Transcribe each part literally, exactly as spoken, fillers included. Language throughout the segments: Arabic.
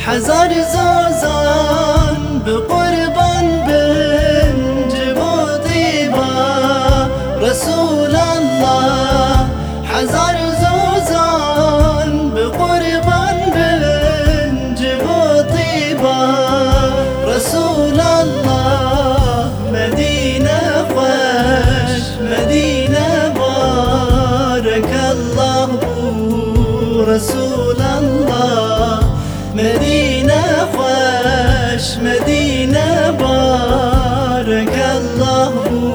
حزار زوزان بقربان بن جبو طيبا رسول الله. حزار زوزان بقربان بن جبو طيبا رسول الله. مدينة خوش مدينة بارك الله رسول الله. مدينة خوش مدينة بارك الله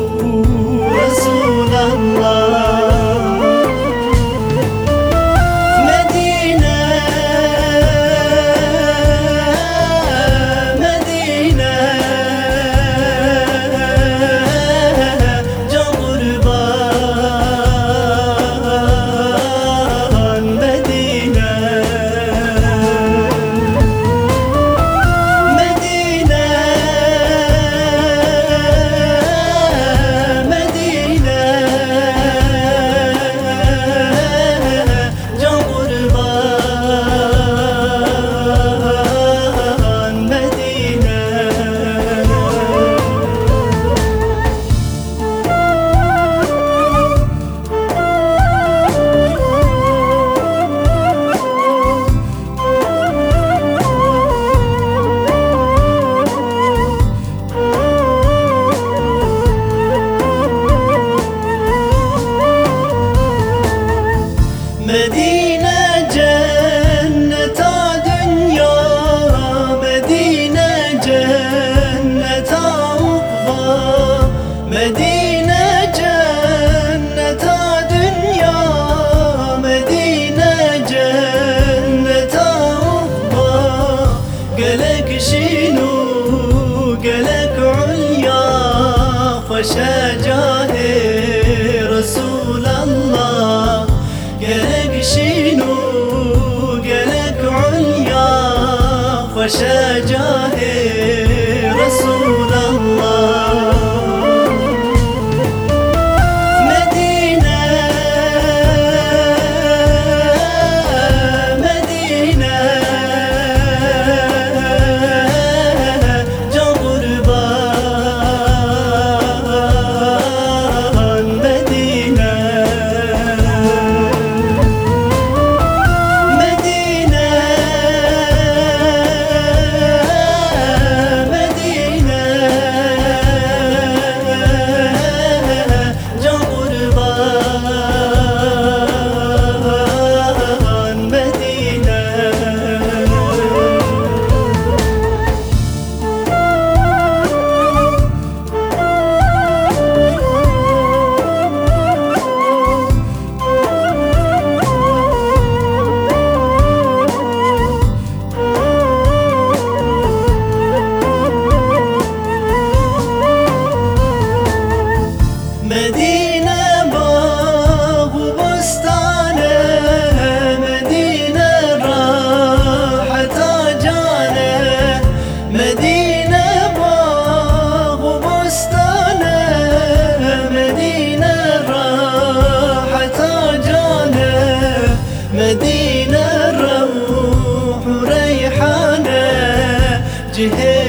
رسول الله. مدينة مدينة جو قربان مدينة. مدينة جنة دنيا مدينة جنة عقبى. مدينة جنة دنيا مدينة جنة عقبى. قالك شنو قالك عليا فشجاه رسول الله. قالك شنو قالك عليا فشجاه رسول الله. مدينة مدينة جو قربان مدينة. مدينة باغ وبستانة مدينة راحة جانة. مدينة باغ وبستانة مدينة راحة جانة. مدينة روح وريحانة جهة